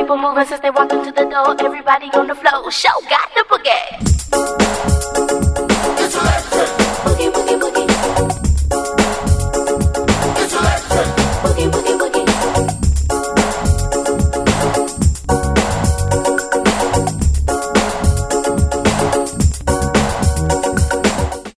people moving since they walked into the door. Everybody on the floor, show got the boogie.